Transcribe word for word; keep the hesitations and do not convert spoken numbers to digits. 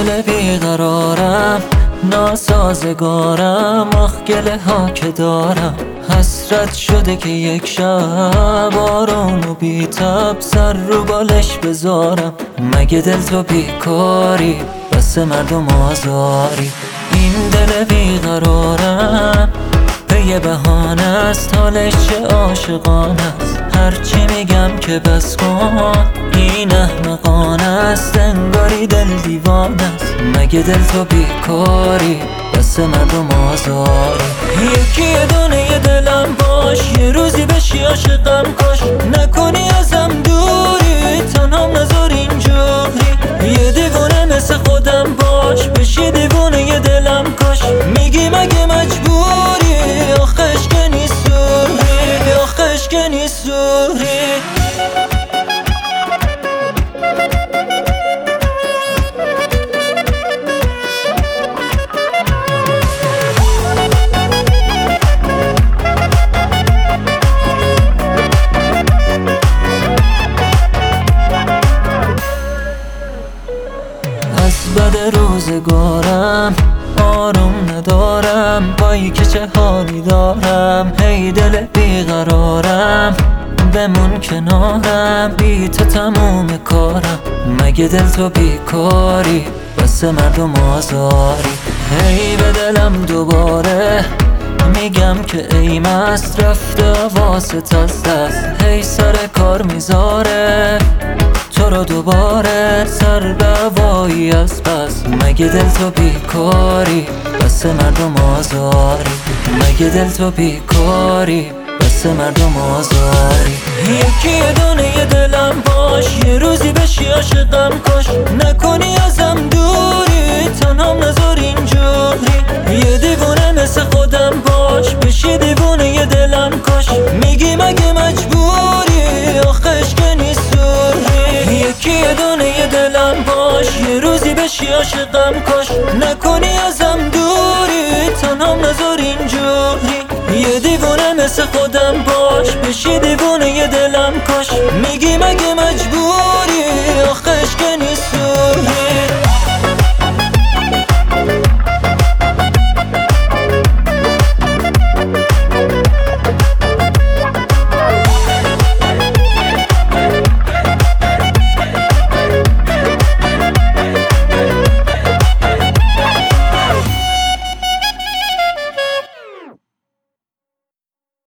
دل بیقرارم، ناسازگارم، آخ گله ها که دارم. حسرت شده که یک شب آروم و بی تب سر رو بالش بذارم. مگه دل تو بیکاری بس مردم آزاری؟ این دل بیقرارم یه بهانه است، حالش چه عاشقانه است. هرچی میگم که بس کن این احمقانه است، انگاری دل دیوانه است. مگه دل تو بیکاری بس مردم آزاری؟ یکی یه دونه یه دلم باش، یه روزی بشی عاشقم کاش. نکنی ازم دوری تنهام نذار اینجوری، یه دیوونه مثل خودم باش، بشی دیوونه یه دلم کاش. میگی مگه مجبوری؟ آخش که نیست سوری، آخش که نیست سوری. از بد روزگارم آروم ندارم، وای که چه حالی دارم. هی دل بیقرارم بمون کنارم، بی تو تموم کارم. مگه دل تو بیکاری بس مردم آزاری؟ هی به دلم دوباره میگم که ای مست رفته واسط از دست. هی سر کار میذاره تو رو دوباره سر دوایی از پس. مگه دل تو بیکاری بس مردم آزاری؟ مگه دل تو بیکاری بس مردم آزاری؟ یکی یه دونه یه دلم باش، یه روزی بشی عاشقم کاش. نکنی ازم دوری تنهام نذار اینجوری، یه دیوونه مثل خودم باش، بشی دیوونه یه دلم کاش. میگی مگه مجبوری؟ آخش که نیست سوری. یکی یه دونه یه دلم باش، یه روزی بشی عاشقم کاش. نکنی ازم دوری تنهام نذار اینجوری، یه دیوونه مثل خودم باش، بشی دیوونه یه دلم کاش. میگی مگه